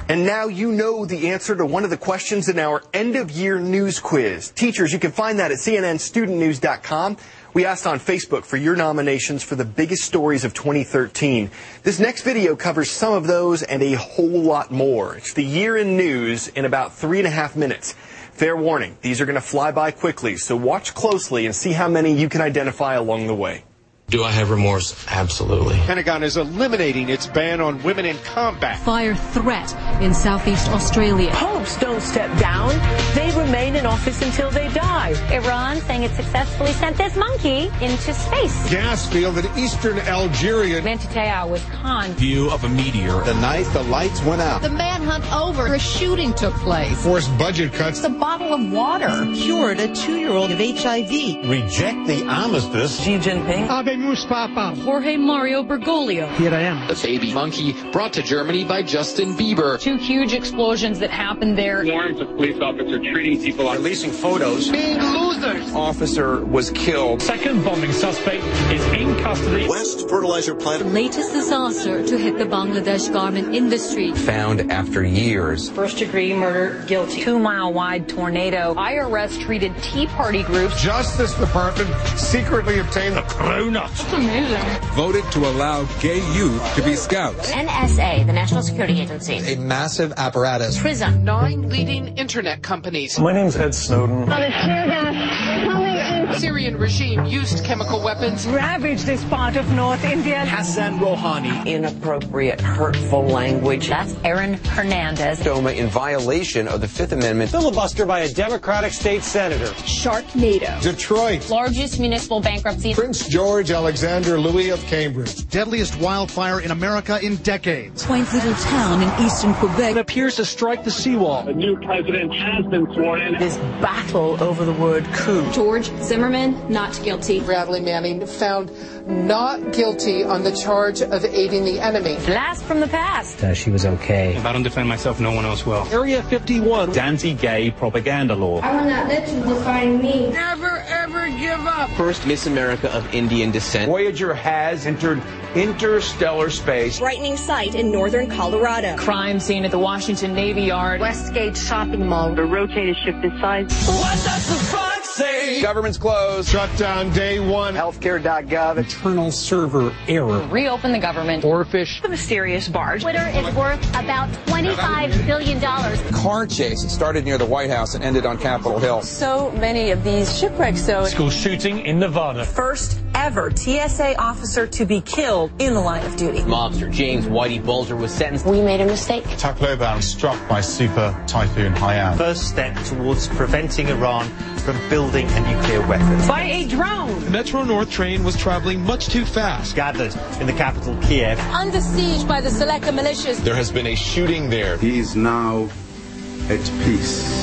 And now you know the answer to one of the questions in our end-of-year news quiz. Teachers, you can find that at cnnstudentnews.com. We asked on Facebook for your nominations for the biggest stories of 2013. This next video covers some of those and a whole lot more. It's the year in news in about 3.5 minutes. Fair warning, these are going to fly by quickly, so watch closely and see how many you can identify along the way. Do I have remorse? Absolutely. Pentagon is eliminating its ban on women in combat. Fire threat in Southeast Australia. Popes don't step down. They remain in office until they die. Iran saying it successfully sent this monkey into space. Gas field in eastern Algeria. Mantitea was conned. View of a meteor. The night the lights went out. The manhunt over. A shooting took place. Forced budget cuts. A bottle of water cured a 2-year-old of HIV. Reject the armistice. Xi Jinping. Jorge Mario Bergoglio. Here I am. The baby monkey brought to Germany by Justin Bieber. 2 huge explosions that happened there. Warrants of police officer treating people, releasing photos. Being losers. Officer was killed. Second bombing suspect is in custody. West fertilizer plant. Latest disaster to hit the Bangladesh garment industry. Found after years. First-degree murder, guilty. 2-mile-wide tornado. IRS treated Tea Party groups. Justice Department secretly obtained the corona. That's amazing. Voted to allow gay youth to be scouts. NSA, the National Security Agency. A massive apparatus. PRISM. 9 leading internet companies. My name's Ed Snowden. Syrian regime used chemical weapons. Ravaged this part of North India. Hassan Rouhani. Inappropriate, hurtful language. That's Aaron Hernandez. Doma in violation of the Fifth Amendment. Filibuster by a Democratic state senator. Sharknado. Detroit. Largest municipal bankruptcy. Prince George Alexander Louis of Cambridge. Deadliest wildfire in America in decades. Quaint little town in eastern Quebec. It appears to strike the seawall. A new president has been sworn in. This battle over the word coup. George Zimmerman, not guilty. Bradley Manning found not guilty on the charge of aiding the enemy. Blast from the past. She was okay. If I don't defend myself, no one else will. Area 51. Anti-gay propaganda law. I will not let you define me. Never ever give up. First Miss America of Indian descent. Voyager has entered interstellar space. Frightening sight in northern Colorado. Crime scene at the Washington Navy Yard. Westgate shopping mall. The rotator shifted sides. What does the fuck say? Government's closed. Shutdown day one. Healthcare.gov. Internal server error. Reopen the government. Oarfish. The mysterious barge. Twitter is worth about $25 billion. Car chase. It started near the White House and ended on Capitol Hill. So many of these shipwrecks, though. School shooting in Nevada. First ever TSA officer to be killed in the line of duty. Mobster James Whitey Bulger was sentenced. We made a mistake. Tacloban struck by Super Typhoon Haiyan. First step towards preventing Iran from building a nuclear weapon. By a drone. The Metro North train was traveling much too fast. Gathered in the capital, Kiev. Under siege by the Seleka militias. There has been a shooting there. He is now at peace.